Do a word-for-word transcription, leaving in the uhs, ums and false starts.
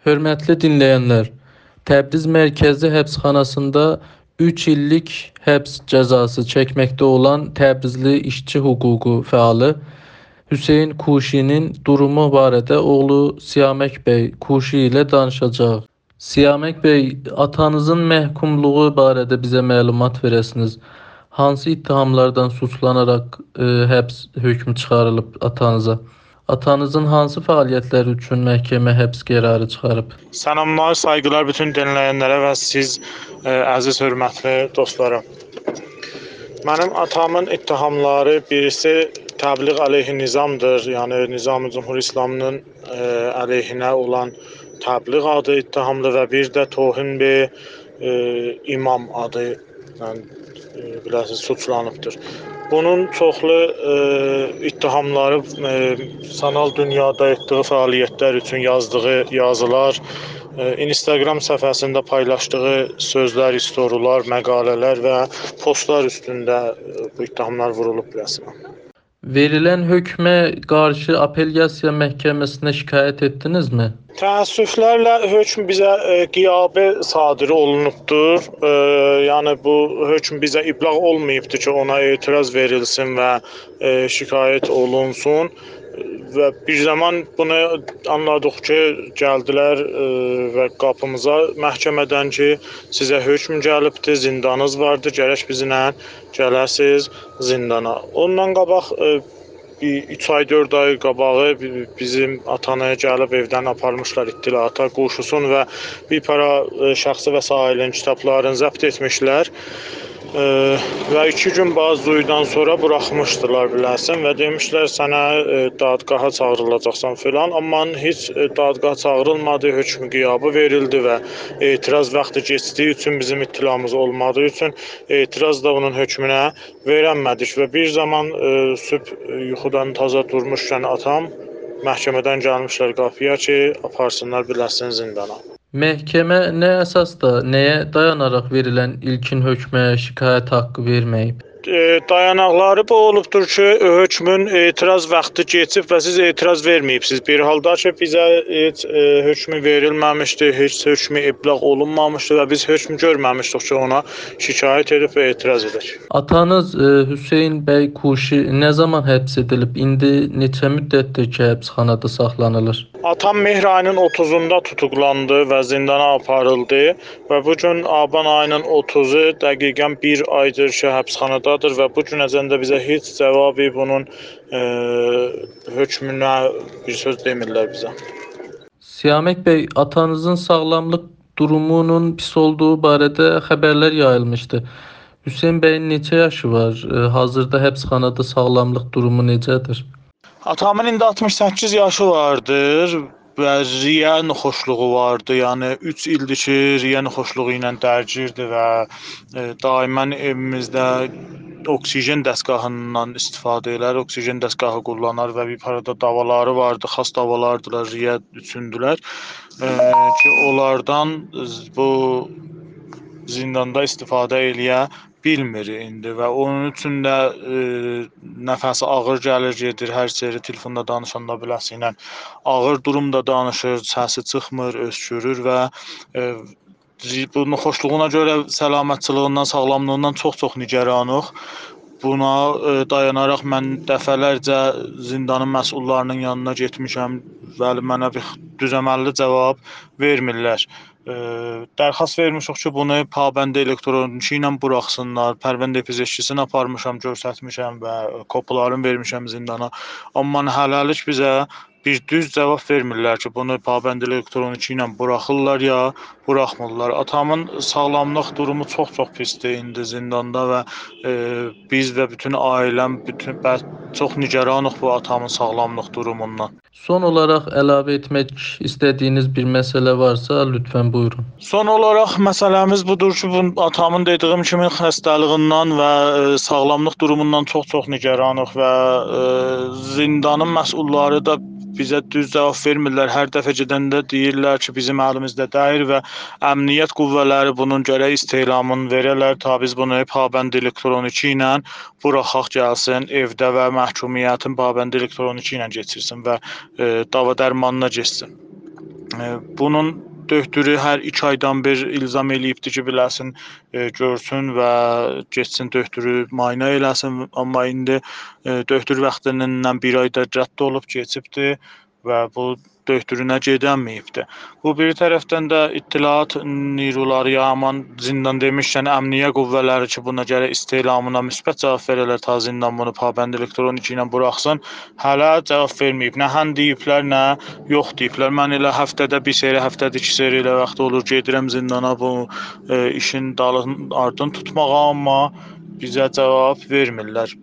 Hörmətli dinləyənlər, Təbriz Mərkəzi Həbsxanasında üç illik həbs cəzası çəkməkdə olan Təbrizli işçi hüququ fəalı Hüseyn Kuşinin durumu barədə oğlu Siyamək bəy Kuşi ilə danışacağıq. Siyamək bəy, atanızın məhkumluğu barədə bizə məlumat verəsiniz. Hansı ittihamlardan suçlanaraq e, həbs hökmü çıxarılıb atanıza? Atanızın hansı fəaliyyətləri üçün məhkəmə həbs qərarı çıxarıb? Salamlar, saygılar bütün dinləyənlərə və siz ə, əziz, hörmətli dostlarım. Mənim atamın ittihamları birisi təbliğ əleyhi nizamdır. Yəni Nizam-ı Cümhur İslamının ə, əleyhinə olan təbliğ adı ittihamdır və bir də tohin be ə, imam adı yəni, biləsiniz, suçlanıbdır. Bunun çoxlu ə, ittihamları ə, sanal dünyada etdiyi fəaliyyətlər üçün yazdığı yazılar, ə, Instagram səhifəsində paylaşdığı sözlər, istorular, məqalələr və postlar üstündə ə, bu ittihamlar vurulub rəsmən. Verilən hökmə qarşı apellyasiya məhkəməsinə şikayət etdinizmi? Təəssüflərlə hökm bizə e, qiyabi sadir olunubdur. E, yəni bu hökm bizə iblağ olmayıbdır ki, ona etiraz verilsin və e, şikayət olunsun. Və bir zaman bunu anladıq ki, gəldilər e, və qapımıza məhkəmədən ki, sizə hökm gəlibdir, zindanınız vardır, gərək bizimlə gələsiz zindana. Ondan qabaq e, üç ay, dörd ay qabağı bizim atanı gəlib evdən aparmışlar ittilata, qoşusun və bir para e, şəxsi vəsailin, kitablarını zəbt etmişlər. E, və iki gün bazduydan sonra buraxmışdılar biləsən və demişlər sənə e, dadqaha çağırılacaqsan filan, amma heç e, dadqaha çağırılmadı, hökm qiyabı verildi və etiraz vaxtı keçdiyi üçün bizim ittilamız olmadığı üçün etiraz da onun hökmünə verənmədik və bir zaman e, sübh e, yuxudan taza durmuşkən atam məhkəmədən gəlmişlər qapıya ki, aparsınlar biləsən zindana. Məhkəmə nə əsasda, nəyə dayanaraq verilən ilkin hökmə şikayət haqqı verməyib? E, dayanaqları bu olubdur ki, hökmün etiraz vaxtı keçib və siz etiraz verməyibsiniz. Bir halda ki, bizə heç e, hökmü verilməmişdi, heç hökmü ibləğ olunmamışdı və biz hökm görməmişdik ki, ona şikayət edib və etiraz edək. Atanız e, Hüseyn bəy Kuşi nə zaman həbs edilib? İndi neçə müddətdir ki, həbsxanada saxlanılır? Atam mehr ayının otuzunda tutuklandı və zindana aparıldı və bu gün aban ayının otuzu dəqiqən bir aydır ki, həbsxanadadır və bu günəcən də bizə heç cavabı bunun e, hökmünə bir söz demirlər bizə. Siyamək bəy, atanızın sağlamlıq durumunun pis olduğu barədə xəbərlər yayılmışdı. Hüseyn bəyin neçə yaşı var? E, hazırda həbsxanada sağlamlıq durumu necədir? Atamın indi altmış səkkiz yaşı vardır və riyə nüxoşluğu vardı. Yəni üç ildir ki, riyə nüxoşluğu ilə dərgirdir və e, daimən evimizdə oksigen dəstgahından istifadə elər, oksigen dəstgahı kullanar və bir parada davaları vardı, xas davalardılar, riyə üçündülər e, ki, onlardan bu zindanda istifadə eləyə bilmir indi və onun üçün də e, nəfəsi ağır gəlir, gedir, hər şeyi telefonda danışanda biləsinə ağır durumda danışır, səsi çıxmır, öskürür və e, bu xoşluğuna görə səlamətçiliyindən, sağlamlığından çox-çox nigaranıq. Buna e, dayanaraq mən dəfələrcə zindanın məsullarının yanına getmişəm və mənə bir düzəməlli cavab vermirlər. E, dərxas vermişik ki, bunu pabəndə elektroniki ilə buraxsınlar. Pərvəndə fizikçisini aparmışam, göstərmişəm və kopyalarını vermişəm zindana. Amma hələlik bizə bir düz cavab vermirlər ki, bunu pabəndə elektroniki ilə buraxırlar ya buraxmırlar. Atamın sağlamlıq durumu çox-çox pisdir indi zindanda və e, biz və bütün ailəm bütün çox nigaranıq bu atamın sağlamlıq durumundan. Son olaraq əlavə etmək istədiyiniz bir məsələ varsa, lütfən buyurun. Son olaraq məsələmiz budur ki, bu atamın dediyim kimi xəstəliyindən və e, sağlamlıq durumundan çox-çox nigaranıq və e, zindanın məsulları da bizə düz cavab vermirlər. Hər dəfə gedəndə deyirlər ki, bizim əlimizdə deyil və əmniyyət qüvvələri bunun gərək istelamını verərlər. Ta biz bunu pabənd elektroniki ilə buraxaq gəlsin evdə və məhkumiyyətin pabənd elektroniki ilə keçirsin və e, dava dərmanına keçsin. E, Bunun döktürü hər iki aydan bir ilzam eləyibdi ki, biləsin, e, görsün və getsin döktürü müayinə eləsin. Amma indi e, döktür vaxtından bir ayda rədd olub keçibdi və bu döktürünə gedənməyibdi. Bu bir tərəfdən də İttilaat Niruları ya aman zindan demişkən əmniyyə qüvvələri ki, buna görə istelamına müsbət cavab verərlər, ta zindan bunu pabənd elektronik ilə buraxsın. Hələ cavab verməyib. Nə hən deyiblər, nə yox deyiblər. Mən elə həftədə bir seri, həftədə iki seri elə vaxt olur gedirəm zindana bu e, işin dalın ardını tutmağa, amma bizə cavab vermirlər.